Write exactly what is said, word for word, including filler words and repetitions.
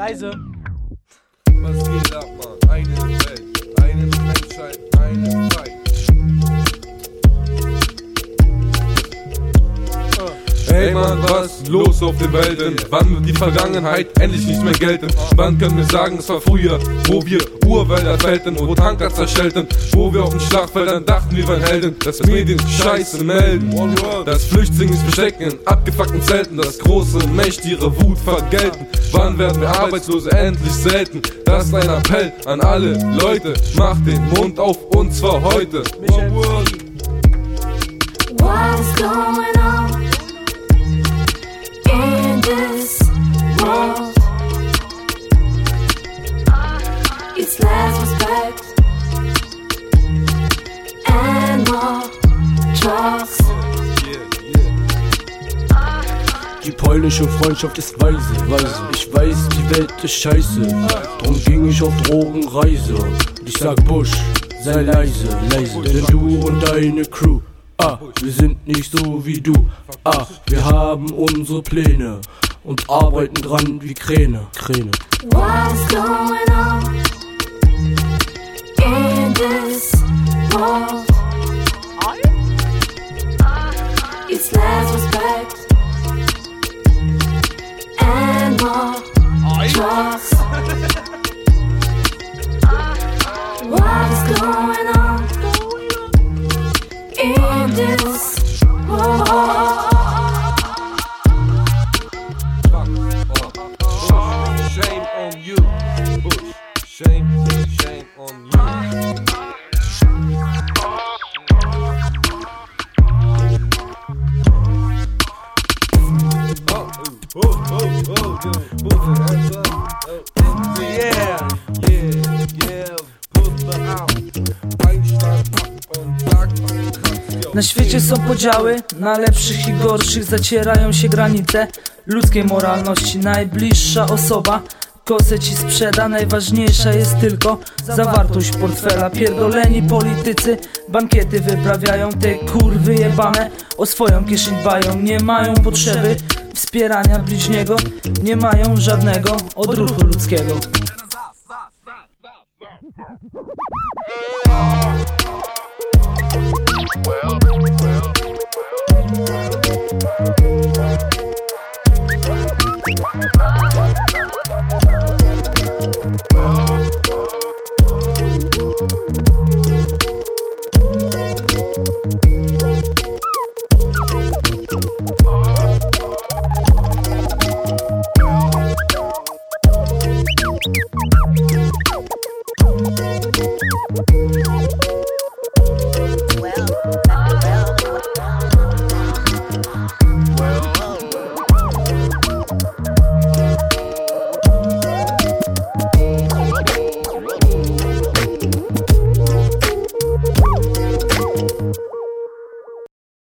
Leise. Was geht ab, Mann? Eine Welt, eine Menschheit, eine Zeit. Hey Mann, was los auf den Welten? Wann wird die Vergangenheit endlich nicht mehr gelten? Wann können wir sagen, es war früher, wo wir Urwälder fällten, wo Tanker zerstellten, wo wir auf den Schlachtfeldern dachten, wir wären Helden, dass Medien Scheiße melden, dass Flüchtlinge sich verstecken in abgefuckten Zelten, dass große Mächte ihre Wut vergelten. Wann werden wir Arbeitslose endlich selten? Das ist ein Appell an alle Leute, macht den Mund auf, und zwar heute. What's going on in this world? It's less respect and more drugs. Die polnische Freundschaft ist weise, weise. Ich weiß, die Welt ist scheiße, drum ging ich auf Drogenreise. Und ich sag Bush, sei leise, leise, denn du und deine Crew, ah, wir sind nicht so wie du, ah, wir haben unsere Pläne und arbeiten dran wie Kräne, Kräne. What's going on in this world? It's less respect and more drugs. What's going on in this world? Shame on you, Bush. Shame, shame on you. Oh, oh, oh, oh, put the hands up. Oh, yeah, yeah, yeah, put the out. Einstein up und sag, was du kannst, yo. Na świecie są podziały, na lepszych i gorszych, zacierają się granice ludzkiej moralności. Najbliższa osoba kosę ci sprzeda, najważniejsza jest tylko zawartość portfela. Pierdoleni politycy bankiety wyprawiają, te kurwy jebane o swoją kieszeń dbają. Nie mają potrzeby wspierania bliźniego, nie mają żadnego odruchu ludzkiego.